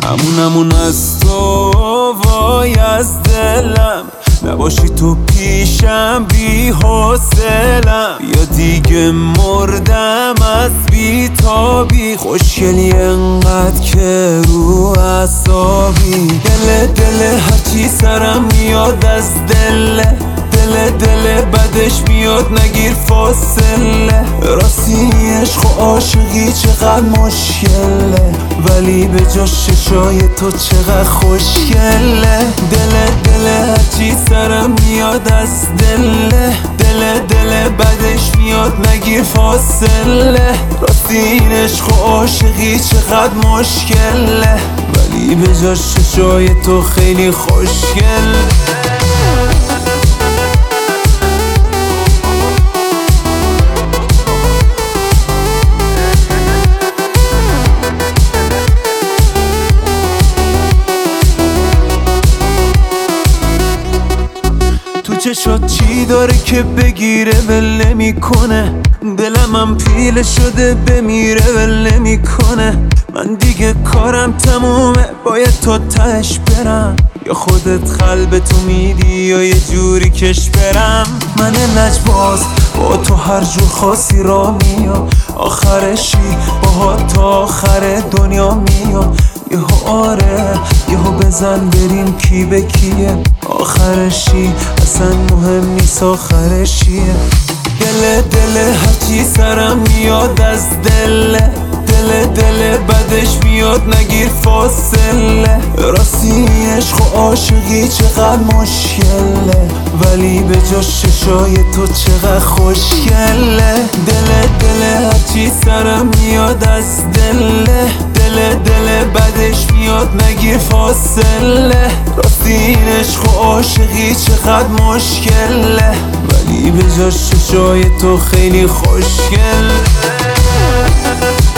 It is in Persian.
همونمون از تو وای از دلم، نباشی تو پیشم بی حوصلم، یا دیگه مردم از بی تابی. خوشگلی انقدر که رو اعصابی، دل هرچی سرم میاد از دل بدش میاد نگیر فاصله. راستی عشق و عاشقی چقدر مشکله، ولی به جاش چشای تو چقدر خوشگله. دل هرچی سرم میاد از دل بدش میاد نگیر فاصله. راستی این عشق و عاشقی چقدر مشکله، ولی به جاش چشای تو خیلی خوشگله. چشات چی داره که بگیره ول نمیکنه، دلم هم پیله شده بمیره ول نمیکنه. من دیگه کارم تمومه، باید تا تهش برم، یا خودت قلب تو میدی یا یه جوری کش برم. من لجباز با تو هر جور خاصی را میام، آخرشی با تا آخر دنیا میام. یهو آره یهو بزن بریم کی به کیه، آخرشی اصلا مهم نیست آخرشیه. دل هرچی سرم میاد از دل بدش میاد نگیر فاصله. راستی عشق و عاشقی چقدر مشکله، ولی به جاش چشای تو چقدر خوشگله. دل هرچی سرم میاد از دل بدش میاد نگیر فاصله. راستی این عشق و عاشقی چقدر مشکله، ولی به جاش چشای تو خیلی خوشگله.